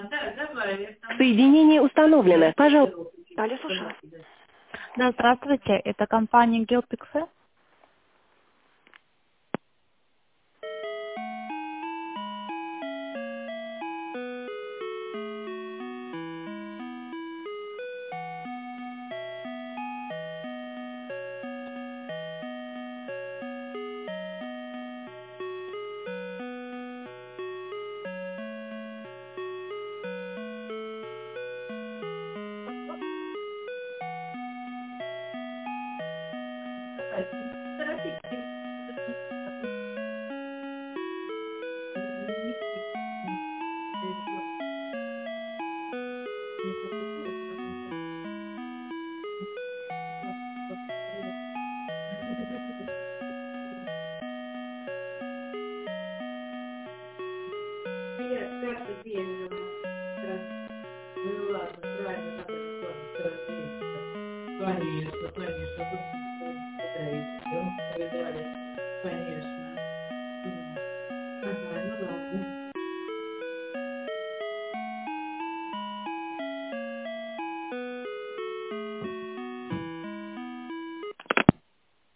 Соединение установлено. Пожалуйста. Алло, слушаю. Да, здравствуйте, это компания Гилпиксе. Конечно, конечно. Тут, конечно.